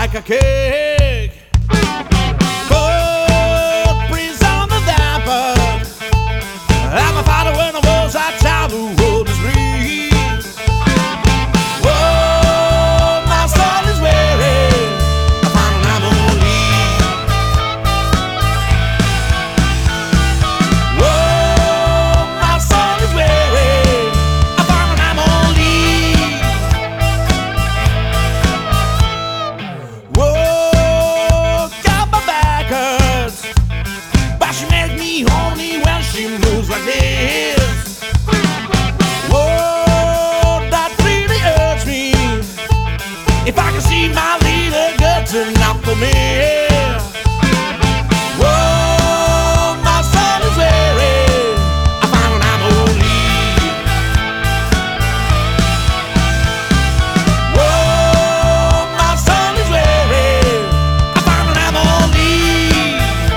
like a cake. Footprints on the diaper. I'm a fighter when I was a child who rode his breeze. Whoa, my soul is weary. I found an leaf. Whoa, my soul is weary. I found an leaf. Whoa, got my back hurts, but she makes me horny when she moves like this. Whoa, that really hurts me. If I can see my little girl turn out for me. Whoa, my soul is weary. I found an leaf. Whoa, my soul is weary. I found an leaf.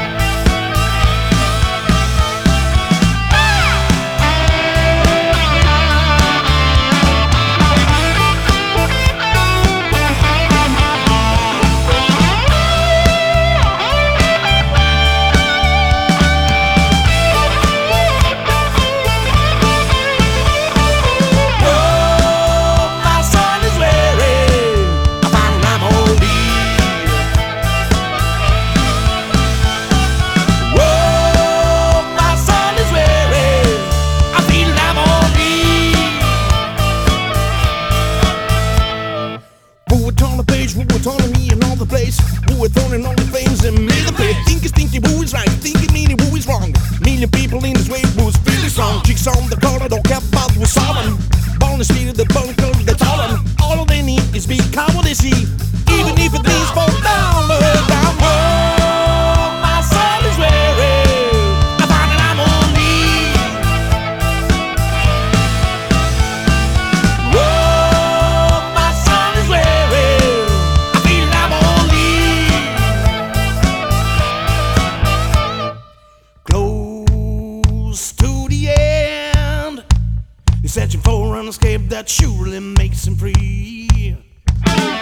Telling me in all the place, who are throwing all the flames and made the play. Think is thinking who is right, thinking meaning who is wrong. Million people in this way who's feeling strong. Chicks on the corridor kept out with someone. Born the speed of the bunker, they told them all they need is be calm what they see. Even if it means fall down, look down. Whoa, my soul is weary. I find that I'm on leave. Whoa, my soul is weary. Close to the end, he's searching for an escape that surely makes him free.